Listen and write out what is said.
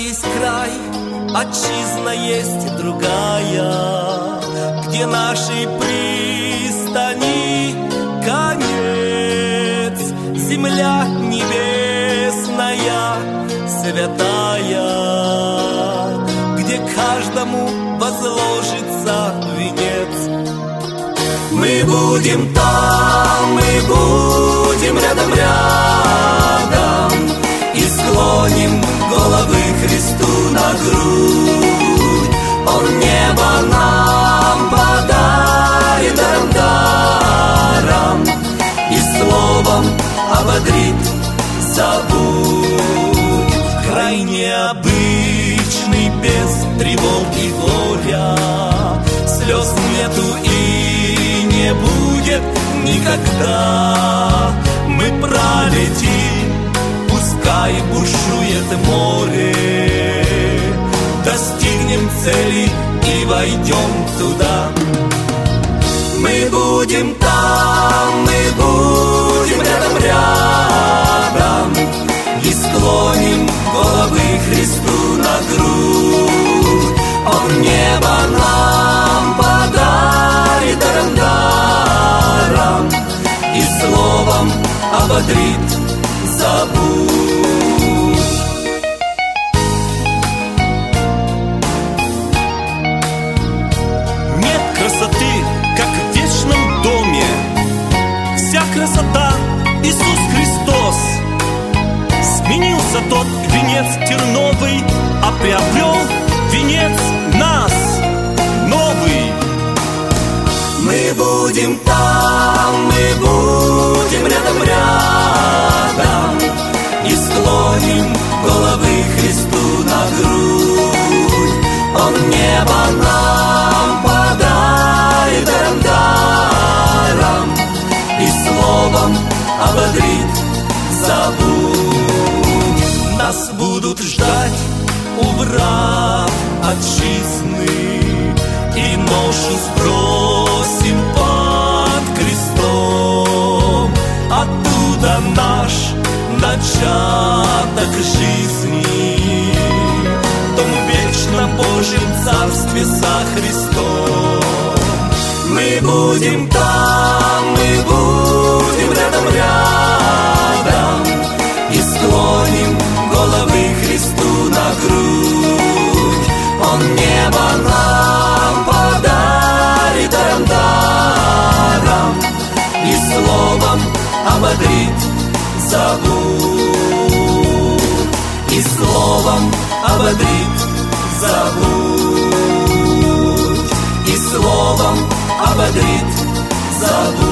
есть край, отчизна есть и другая, где нашей пристани конец. Земля небесная, святая, где каждому возложится венец. Мы будем там, мы будем рядом, и склоним головы Христу на грудь. Он небо нам подарит даром, и словом ободрит, забудь. Край необычный, без тревог и горя, слез нету и не будет никогда. Мы пролетим, пускай бушует море, достигнем цели и войдем туда. Мы будем там, мы будем рядом, и склоним головы Христу на грудь. Он небо нам подарит даром, и словом ободрит, забудь. Нет красоты, как в вечном доме. Вся красота — Иисус Христос. Сменился тот венец терновый, а приобрел венец нас новый. Мы будем там, мы будем рядом, и склоним головы Христу на грудь. Он небо нам подарит даром, и словом ободрит, забудь. Нас будут ждать у врат отчизны, и ношу сбросим под крестом. Оттуда наш начаток жизни, в том вечном Божьем Царстве со Христом. Мы будем там, мы будем рядом, и склоним головы Христу на грудь. Он небо нам подарит даром, и словом ободрит, забудь. И словом ободрит, забудь. И словом ободрит, забудь.